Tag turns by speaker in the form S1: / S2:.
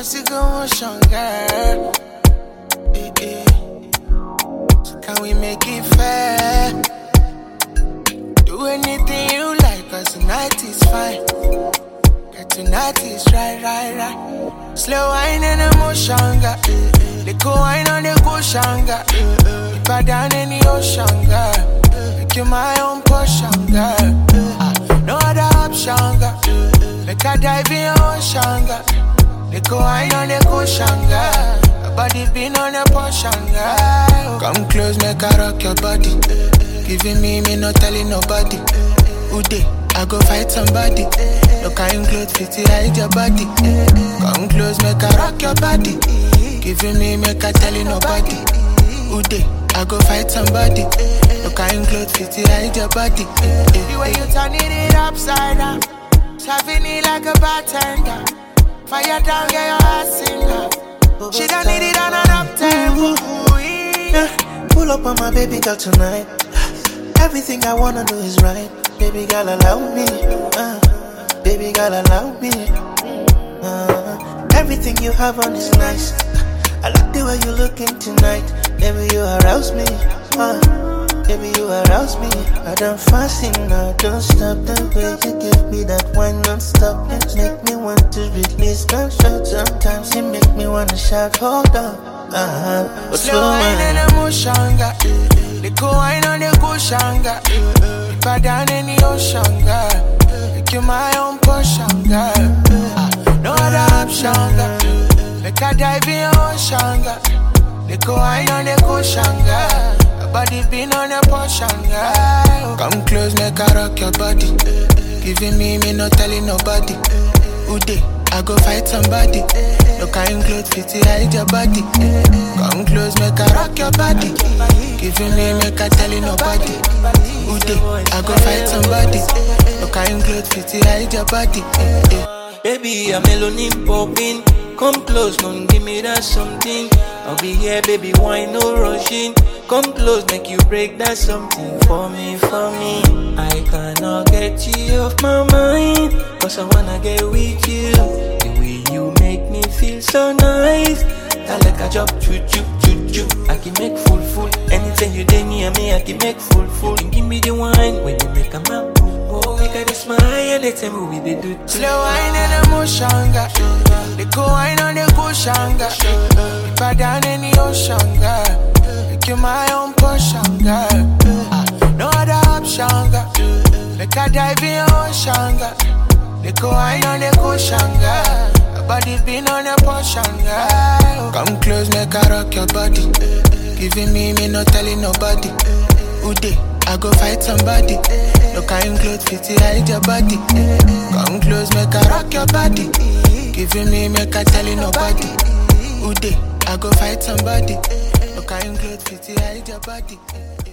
S1: cause you go motion, girl. So can we make it fair? Do anything you like, cause tonight is fine. Girl, tonight is right. Slow wine and emotion, girl. They go wine on the cushion, girl. Deeper than any ocean, girl. Make you my own portion, girl. No other option, girl. Make I dive in your ocean, girl. They go wine on the cushion, girl. Your body been on a portion, girl. Come close, make I rock your body. Giving me not telling nobody. Uday, I go fight somebody. No kind clothes fit hide your body. Come close, make I rock your body. Giving me make I telling nobody. Uday, I go fight somebody. No kind clothes fit hide your body. The way you turn it upside down, serving it like a bartender. Fire down, get your ass in love. She don't need it on an up tempo.
S2: Yeah. Pull up on my baby girl tonight. Everything I wanna do is right. Baby girl, allow me. Baby girl, allow me. Everything you have on is nice. I like the way you looking tonight. Baby, you arouse me. Baby, you arouse me. I don't fasting now, don't stop. The way you give me that wine non-stop, it make me want to release gunshot. Sometimes it make me wanna shout, hold up.
S1: Slow wine and emotion, girl. They go wine on the cushion, girl. Deeper than any ocean, girl. Make you my own portion, girl. No other option, girl. Make I dive in your ocean, girl. They go wine on the cushion, girl. Your body been on a portion, girl. Come close, make I rock your body. Giving me not telling nobody. Uday, I go fight somebody. No kind clothes fit hide your body. Come close, make I rock your body. Giving me make I telling nobody. Uday, I go fight somebody. No kind clothes fit hide your body.
S2: Baby, I'm melanin popping. Come close, don't give me that something. I'll be here, baby, why no rushing? Come close, make you break that something for me. I cannot get you off my mind, cause I wanna get with you. The way you make me feel so nice, I like a job, choo. I can make full. Anything you do me and me, I can make full. And give me the wine when you make a man. Oh, make her smile anytime we they do.
S1: Slow wine and emotion, girl. They go wine on the cushion, girl. Deeper than any ocean, girl. Make you my own portion, girl. No other option, girl. Make I dive in your ocean, girl. They go wine on the cushion, girl. Your body been on a portion, girl. Come close, make I rock your body. Giving me not telling nobody. Uday, I go fight somebody. No kind clothes fit hide your body. Come close, make I rock your body. Giving me make I telling nobody. Uday, I go fight somebody. No kind clothes fit hide your body.